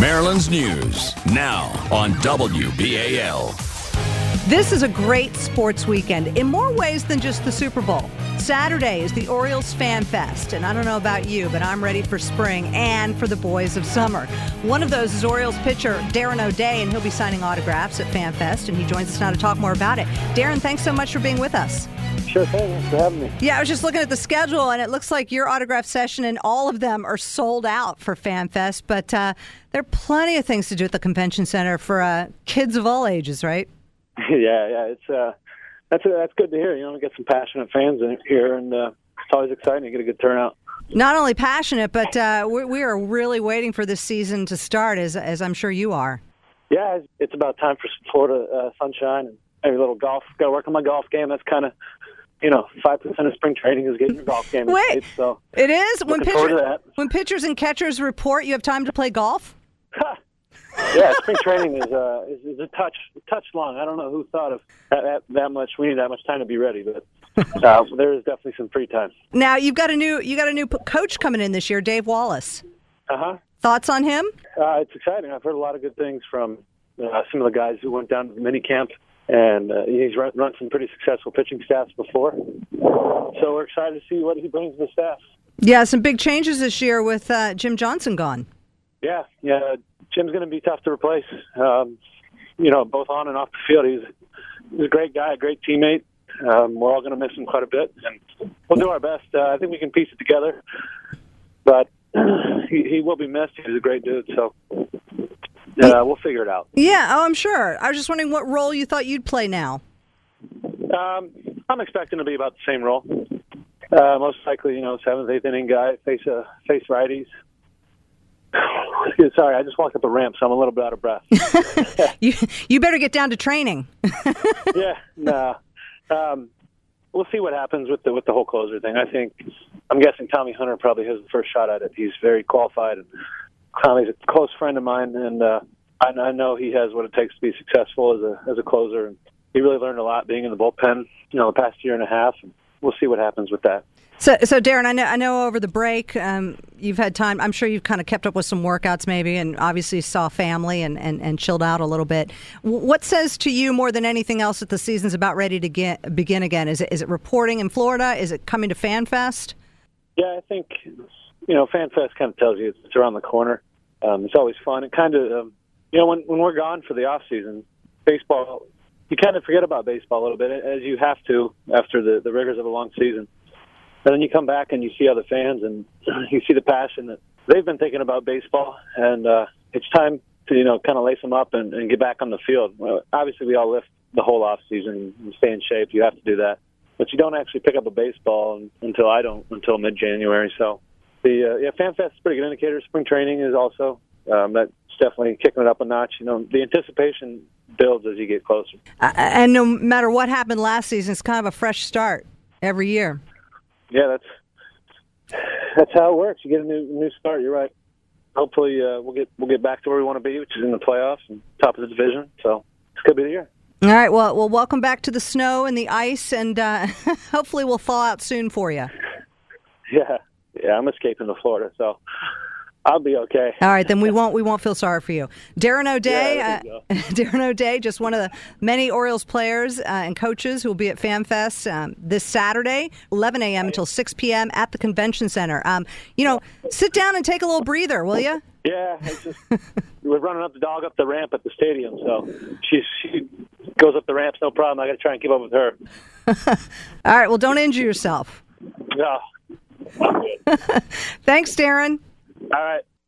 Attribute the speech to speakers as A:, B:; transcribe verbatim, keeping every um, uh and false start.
A: Maryland's news now on W B A L.
B: This is a great sports weekend in more ways than just the Super Bowl. Saturday is the Orioles Fan Fest, and I don't know about you, but I'm ready for spring and for the boys of summer. One of those is Orioles pitcher Darren O'Day, and he'll be signing autographs at Fan Fest, and he joins us now to talk more about it. Darren, thanks so much for being with us.
C: Sure thing. Thanks for having me.
B: Yeah, I was just looking at the schedule, and it looks like your autograph session and all of them are sold out for Fan Fest, but uh, there are plenty of things to do at the convention center for uh, kids of all ages, right?
C: Yeah, yeah, it's uh, that's uh, that's good to hear. You know, we get some passionate fans in here, and uh, it's always exciting to get a good turnout.
B: Not only passionate, but uh, we, we are really waiting for this season to start, as as I'm sure you are.
C: Yeah, it's, it's about time for some Florida uh, sunshine and maybe a little golf. Got to work on my golf game. That's kind of, you know, five percent of spring training is getting your golf game.
B: Wait,
C: in shape, so
B: it is when
C: looking forward to
B: pitchers
C: that.
B: when pitchers and catchers report, you have time to play golf.
C: Yeah, spring training is, uh, is is a touch a touch long. I don't know who thought of that, that, that much. We need that much time to be ready, but uh, there is definitely some free time.
B: Now you've got a new you got a new coach coming in this year, Dave Wallace.
C: Uh huh.
B: Thoughts on him?
C: Uh, it's exciting. I've heard a lot of good things from uh, some of the guys who went down to the mini camp, and uh, he's run, run some pretty successful pitching staffs before. So we're excited to see what he brings to the staff.
B: Yeah, some big changes this year with uh, Jim Johnson gone.
C: Yeah, yeah. Jim's going to be tough to replace. Um, you know, both on and off the field. He's, he's a great guy, a great teammate. Um, we're all going to miss him quite a bit, and we'll do our best. Uh, I think we can piece it together, but he, he will be missed. He's a great dude, so uh, we'll figure it out.
B: Yeah, oh, I'm sure. I was just wondering what role you thought you'd play now.
C: Um, I'm expecting to be about the same role. Uh, most likely, you know, seventh, eighth inning guy, face uh, face righties. Sorry, I just walked up a ramp, so I'm a little bit out of breath.
B: you you better get down to training.
C: Yeah, no. Um, we'll see what happens with the with the whole closer thing. I think I'm guessing Tommy Hunter probably has the first shot at it. He's very qualified, and Tommy's a close friend of mine, and uh, I, I know he has what it takes to be successful as a as a closer. And he really learned a lot being in the bullpen, you know, the past year and a half. And we'll see what happens with that.
B: So, so Darren, I know, I know over the break um, you've had time. I'm sure you've kind of kept up with some workouts maybe, and obviously saw family and, and, and chilled out a little bit. What says to you more than anything else that the season's about ready to get, begin again? Is it is it reporting in Florida? Is it coming to Fan Fest?
C: Yeah, I think, you know, Fan Fest kind of tells you it's around the corner. Um, it's always fun. It kind of, um, you know, when, when we're gone for the off season, baseball, you kind of forget about baseball a little bit, as you have to after the, the rigors of a long season. And then you come back and you see other fans and you see the passion that they've been thinking about baseball. And uh, it's time to, you know, kind of lace them up and, and get back on the field. Well, obviously, we all lift the whole off season and stay in shape. You have to do that. But you don't actually pick up a baseball until I don't, until mid-January. So, the uh, yeah, Fan Fest is a pretty good indicator. Spring training is also, um, that's definitely kicking it up a notch. You know, the anticipation builds as you get closer.
B: Uh, and no matter what happened last season, it's kind of a fresh start every year.
C: Yeah, that's that's how it works. You get a new new start. You're right. Hopefully, uh, we'll get we'll get back to where we want to be, which is in the playoffs and top of the division. So it's gonna be the year.
B: All right. Well, well, welcome back to the snow and the ice, and uh, hopefully we'll thaw out soon for you.
C: Yeah, yeah. I'm escaping to Florida, so I'll be okay.
B: All right, then we won't we won't feel sorry for you. Darren O'Day,
C: yeah,
B: uh, Darren O'Day, just one of the many Orioles players uh, and coaches who will be at Fan Fest um, this Saturday, eleven a.m. until six p.m. at the Convention Center. Um, you know, sit down and take a little breather, will you?
C: Yeah, it's just, we're running up the dog up the ramp at the stadium, so she she goes up the ramps, no problem. I got to try and keep up with her.
B: All right, well, don't injure yourself.
C: No.
B: Thanks, Darren.
C: All right.